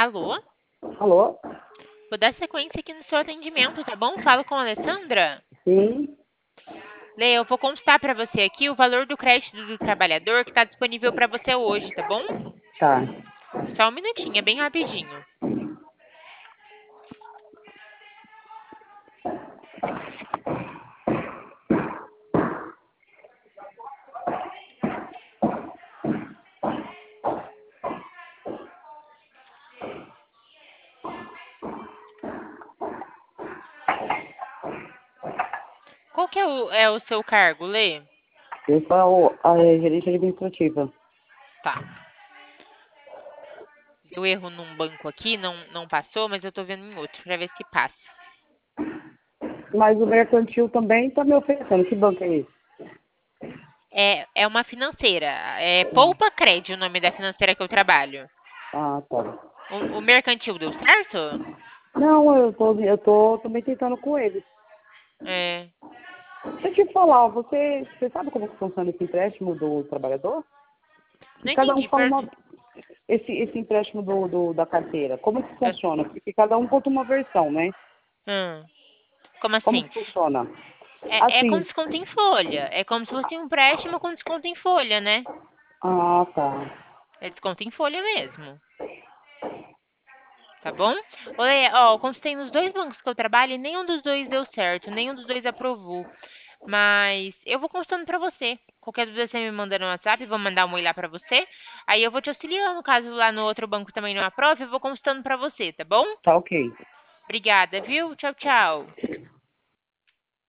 Alô? Alô? Vou dar sequência aqui no seu atendimento, tá bom? Falo com a Alessandra. Sim, Lê, eu vou constar para você aqui o valor do crédito do trabalhador que está disponível para você hoje, tá bom? tá. Só um minutinho, é bem rapidinho. Qual que é o seu cargo, Lê? Eu sou a gerente administrativa. Tá. Deu erro num banco aqui, não passou, mas eu tô vendo em outro para ver se passa. Mas o mercantil também está me oferecendo. Que banco é esse? É uma financeira. É Poupa Cred o nome da financeira que eu trabalho. Ah, tá. O mercantil deu certo? Não, eu tô também tentando com eles. É. Deixa eu te falar, você sabe como que funciona esse empréstimo do trabalhador? Que Não cada um entendi. fala uma. Esse empréstimo da carteira, como que funciona? Porque cada um conta uma versão, né? Hum, como Como assim? que funciona? É com Assim. desconto em folha. É como se fosse um empréstimo com desconto em folha, né? Ah, tá. É desconto em folha mesmo. Tá bom? Olha, ó, eu consultei nos dois bancos que eu trabalho e nenhum dos dois deu certo, nenhum dos dois aprovou. Mas eu vou consultando pra você. Qualquer dúvida você me manda no WhatsApp, vou mandar um oi lá pra você. Aí eu vou te auxiliando, caso lá no outro banco também não aprove, eu vou consultando pra você, tá bom? Tá ok. Obrigada, viu? Tchau, tchau.